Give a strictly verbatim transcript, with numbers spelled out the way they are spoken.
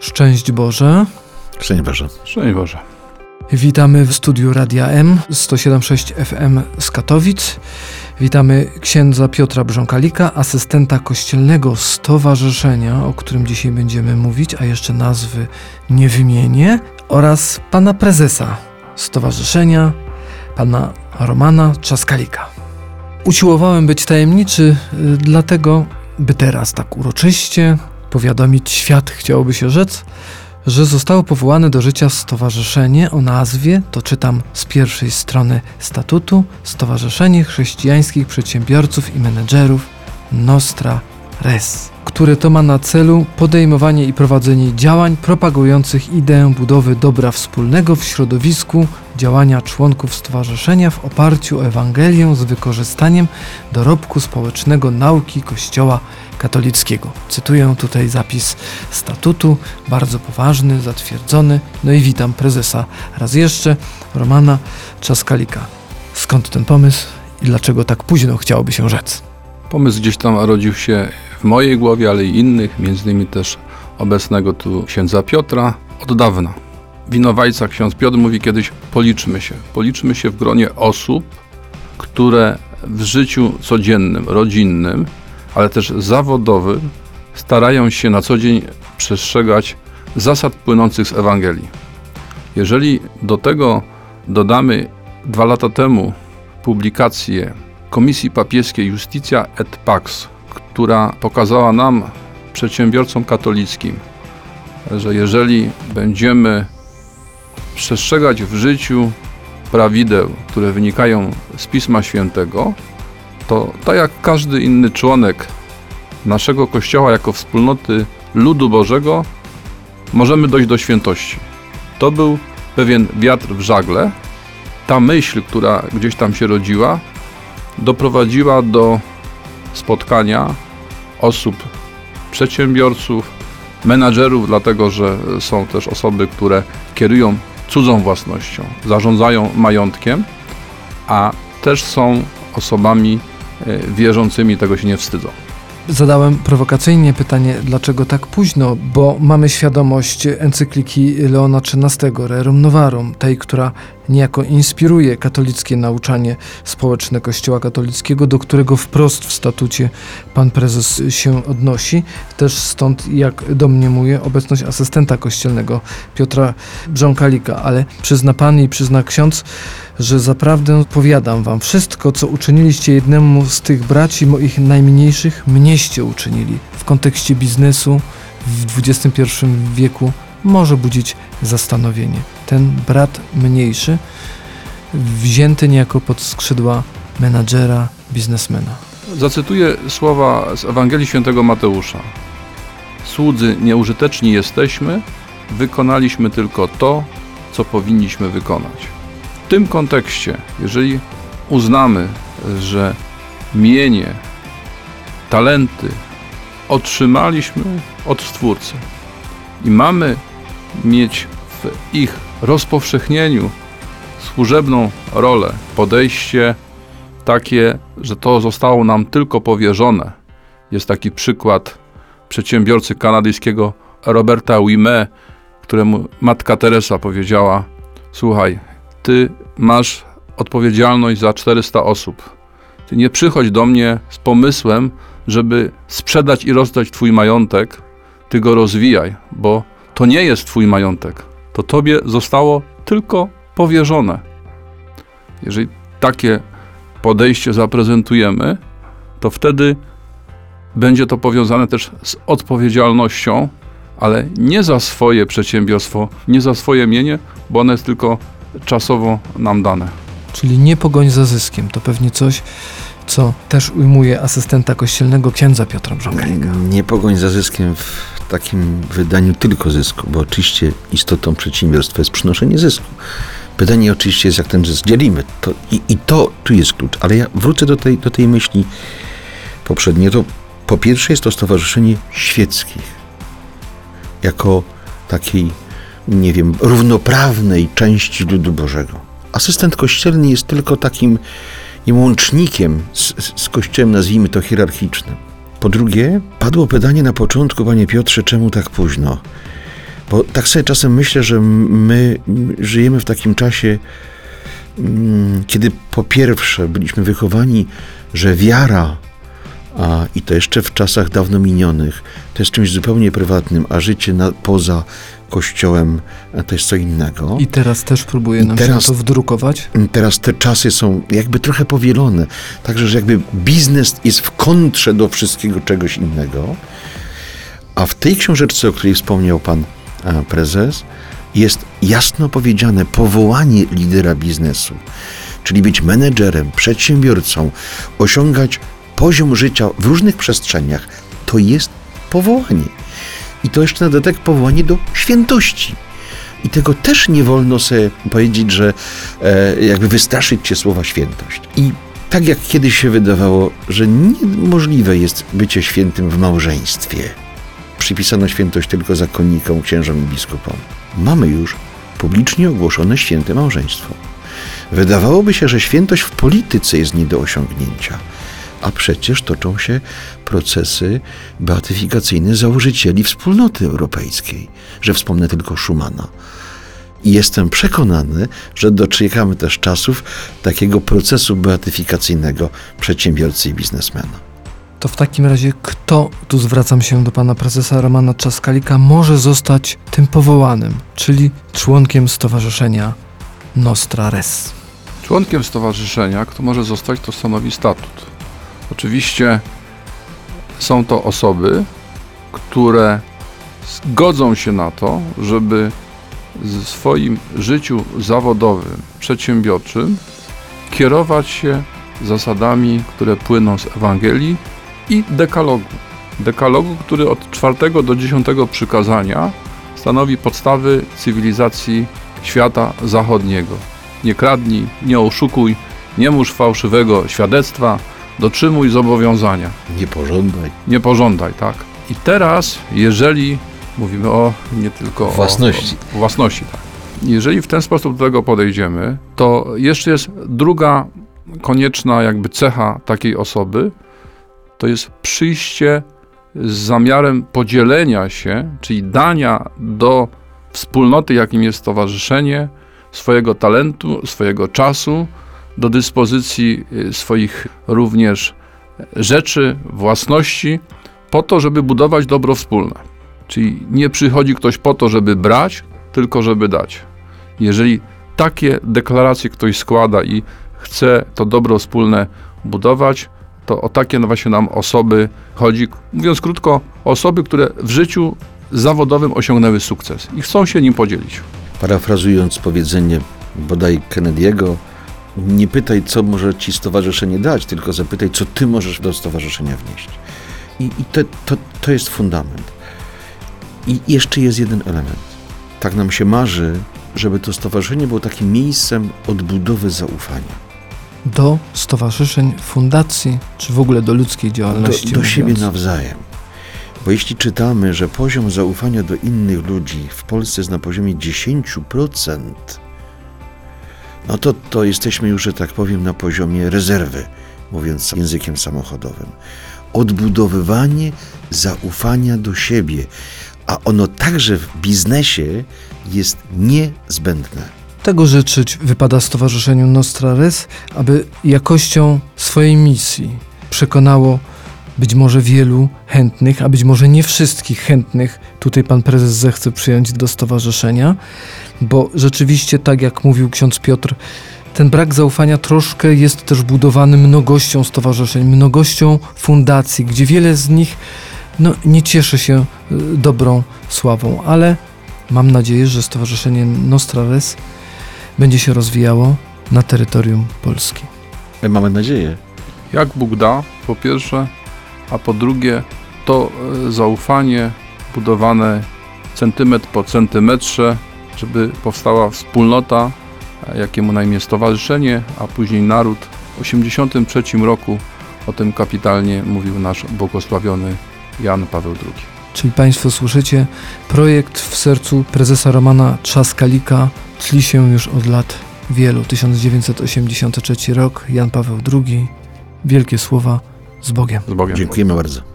Szczęść Boże. Szczęść Boże. Szczęść Boże. Witamy w studiu Radia M sto siedem przecinek sześć F M z Katowic. Witamy księdza Piotra Brząkalika, asystenta Kościelnego Stowarzyszenia, o którym dzisiaj będziemy mówić, a jeszcze nazwy nie wymienię, oraz pana prezesa stowarzyszenia, pana Romana Trzaskalika. Usiłowałem być tajemniczy, dlatego, by teraz tak uroczyście powiadomić świat, chciałoby się rzec, że zostało powołane do życia stowarzyszenie o nazwie, to czytam z pierwszej strony statutu, Stowarzyszenie Chrześcijańskich Przedsiębiorców i Menedżerów Nostra Res, które to ma na celu podejmowanie i prowadzenie działań propagujących ideę budowy dobra wspólnego w środowisku działania członków stowarzyszenia w oparciu o Ewangelię z wykorzystaniem dorobku społecznego nauki Kościoła katolickiego. Cytuję tutaj zapis statutu, bardzo poważny, zatwierdzony. No i witam prezesa raz jeszcze, Romana Trzaskalika. Skąd ten pomysł i dlaczego tak późno, chciałoby się rzec? Pomysł gdzieś tam rodził się w mojej głowie, ale i innych, między innymi też obecnego tu księdza Piotra, od dawna. Winowajca ksiądz Piotr mówi kiedyś: policzmy się. Policzmy się w gronie osób, które w życiu codziennym, rodzinnym, ale też zawodowym starają się na co dzień przestrzegać zasad płynących z Ewangelii. Jeżeli do tego dodamy dwa lata temu publikację Komisji Papieskiej Justitia et Pax, która pokazała nam, przedsiębiorcom katolickim, że jeżeli będziemy przestrzegać w życiu prawideł, które wynikają z Pisma Świętego, to tak jak każdy inny członek naszego Kościoła jako wspólnoty ludu Bożego możemy dojść do świętości. To był pewien wiatr w żagle. Ta myśl, która gdzieś tam się rodziła, doprowadziła do spotkania osób, przedsiębiorców, menadżerów, dlatego że są też osoby, które kierują cudzą własnością, zarządzają majątkiem, a też są osobami wierzącymi, tego się nie wstydzą. Zadałem prowokacyjnie pytanie, dlaczego tak późno, bo mamy świadomość encykliki Leona trzynastego, Rerum Novarum, tej, która niejako inspiruje katolickie nauczanie społeczne Kościoła katolickiego, do którego wprost w statucie pan prezes się odnosi. Też stąd, jak domniemuje, obecność asystenta kościelnego Piotra Brząkalika, ale przyzna pan i przyzna ksiądz, że zaprawdę powiadam wam, wszystko, co uczyniliście jednemu z tych braci moich najmniejszych, mnieście uczynili. W kontekście biznesu w dwudziestym pierwszym wieku może budzić zastanowienie. Ten brat mniejszy, wzięty niejako pod skrzydła menadżera, biznesmena. Zacytuję słowa z Ewangelii Świętego Mateusza. Słudzy nieużyteczni jesteśmy, wykonaliśmy tylko to, co powinniśmy wykonać. W tym kontekście, jeżeli uznamy, że mienie, talenty otrzymaliśmy od Stwórcy i mamy mieć w ich rozpowszechnieniu służebną rolę, podejście takie, że to zostało nam tylko powierzone. Jest taki przykład przedsiębiorcy kanadyjskiego Roberta Ouimet, któremu matka Teresa powiedziała: słuchaj, ty masz odpowiedzialność za czterysta osób. Ty nie przychodź do mnie z pomysłem, żeby sprzedać i rozdać twój majątek, ty go rozwijaj, bo to nie jest twój majątek. To tobie zostało tylko powierzone. Jeżeli takie podejście zaprezentujemy, to wtedy będzie to powiązane też z odpowiedzialnością, ale nie za swoje przedsiębiorstwo, nie za swoje mienie, bo one jest tylko czasowo nam dane. Czyli nie pogoń za zyskiem. To pewnie coś, co też ujmuje asystenta kościelnego księdza Piotra Brząkalika. Nie pogoń za zyskiem w takim wydaniu tylko zysku, bo oczywiście istotą przedsiębiorstwa jest przynoszenie zysku. Pytanie oczywiście jest, jak ten zysk dzielimy. To, i, I to tu jest klucz. Ale ja wrócę do tej, do tej myśli poprzedniej. To po pierwsze jest to stowarzyszenie świeckich. Jako takiej, nie wiem, równoprawnej części ludu Bożego. Asystent kościelny jest tylko takim łącznikiem z, z Kościołem, nazwijmy to hierarchicznym. Po drugie, padło pytanie na początku, panie Piotrze, czemu tak późno? Bo tak sobie czasem myślę, że my żyjemy w takim czasie, kiedy po pierwsze byliśmy wychowani, że wiara, a, i to jeszcze w czasach dawno minionych, to jest czymś zupełnie prywatnym, a życie na, poza Kościołem to jest co innego. I teraz też próbuje nam teraz, się to wdrukować? Teraz te czasy są jakby trochę powielone, także, że jakby biznes jest w kontrze do wszystkiego czegoś innego. A w tej książeczce, o której wspomniał pan prezes, jest jasno powiedziane powołanie lidera biznesu, czyli być menedżerem, przedsiębiorcą, osiągać poziom życia w różnych przestrzeniach, to jest powołanie. I to jeszcze na dodatek powołanie do świętości. I tego też nie wolno sobie powiedzieć, że e, jakby wystraszyć cię słowa świętość. I tak jak kiedyś się wydawało, że niemożliwe jest bycie świętym w małżeństwie. Przypisano świętość tylko zakonnikom, księżom i biskupom. Mamy już publicznie ogłoszone święte małżeństwo. Wydawałoby się, że świętość w polityce jest nie do osiągnięcia, a przecież toczą się procesy beatyfikacyjne założycieli Wspólnoty Europejskiej, że wspomnę tylko Schumana. I jestem przekonany, że doczekamy też czasów takiego procesu beatyfikacyjnego przedsiębiorcy i biznesmena. To w takim razie kto, tu zwracam się do pana prezesa Romana Trzaskalika, może zostać tym powołanym, czyli członkiem stowarzyszenia Nostra Res? Członkiem stowarzyszenia, kto może zostać, to stanowi statut. Oczywiście są to osoby, które zgodzą się na to, żeby w swoim życiu zawodowym, przedsiębiorczym kierować się zasadami, które płyną z Ewangelii i dekalogu. Dekalogu, który od czwartego do dziesiątego przykazania stanowi podstawy cywilizacji świata zachodniego. Nie kradnij, nie oszukuj, nie mórz fałszywego świadectwa, dotrzymuj zobowiązania. Nie pożądaj. Nie pożądaj, tak. I teraz, jeżeli mówimy o nie tylko własności. O, o własności, tak. Jeżeli w ten sposób do tego podejdziemy, to jeszcze jest druga konieczna jakby cecha takiej osoby, to jest przyjście z zamiarem podzielenia się, czyli dania do wspólnoty, jakim jest stowarzyszenie, swojego talentu, swojego czasu, do dyspozycji swoich również rzeczy, własności, po to, żeby budować dobro wspólne. Czyli nie przychodzi ktoś po to, żeby brać, tylko żeby dać. Jeżeli takie deklaracje ktoś składa i chce to dobro wspólne budować, to o takie właśnie nam osoby chodzi. Mówiąc krótko, osoby, które w życiu zawodowym osiągnęły sukces i chcą się nim podzielić. Parafrazując powiedzenie bodaj Kennedy'ego, nie pytaj, co może ci stowarzyszenie dać, tylko zapytaj, co ty możesz do stowarzyszenia wnieść. I, i to, to, to jest fundament. I jeszcze jest jeden element. Tak nam się marzy, żeby to stowarzyszenie było takim miejscem odbudowy zaufania. Do stowarzyszeń, fundacji, czy w ogóle do ludzkiej działalności? Do, do siebie nawzajem. Bo jeśli czytamy, że poziom zaufania do innych ludzi w Polsce jest na poziomie dziesięć procent, no to, to jesteśmy już, że tak powiem, na poziomie rezerwy, mówiąc językiem samochodowym. Odbudowywanie zaufania do siebie, a ono także w biznesie jest niezbędne. Tego życzyć wypada Stowarzyszeniu Nostra Res, aby jakością swojej misji przekonało być może wielu chętnych, a być może nie wszystkich chętnych tutaj pan prezes zechce przyjąć do stowarzyszenia, bo rzeczywiście, tak jak mówił ksiądz Piotr, ten brak zaufania troszkę jest też budowany mnogością stowarzyszeń, mnogością fundacji, gdzie wiele z nich no, nie cieszy się dobrą sławą, ale mam nadzieję, że Stowarzyszenie Nostra Res będzie się rozwijało na terytorium Polski. Mamy nadzieję. Jak Bóg da, po pierwsze, a po drugie, to zaufanie budowane centymetr po centymetrze, żeby powstała wspólnota, jakiemu na imię stowarzyszenie, a później naród. W osiemdziesiątym trzecim roku o tym kapitalnie mówił nasz błogosławiony Jan Paweł drugi. Czyli Państwo słyszycie, projekt w sercu prezesa Romana Trzaskalika tli się już od lat wielu. tysiąc dziewięćset osiemdziesiąty trzeci rok, Jan Paweł drugi. Wielkie słowa, z Bogiem. Z Bogiem. Dziękujemy bardzo.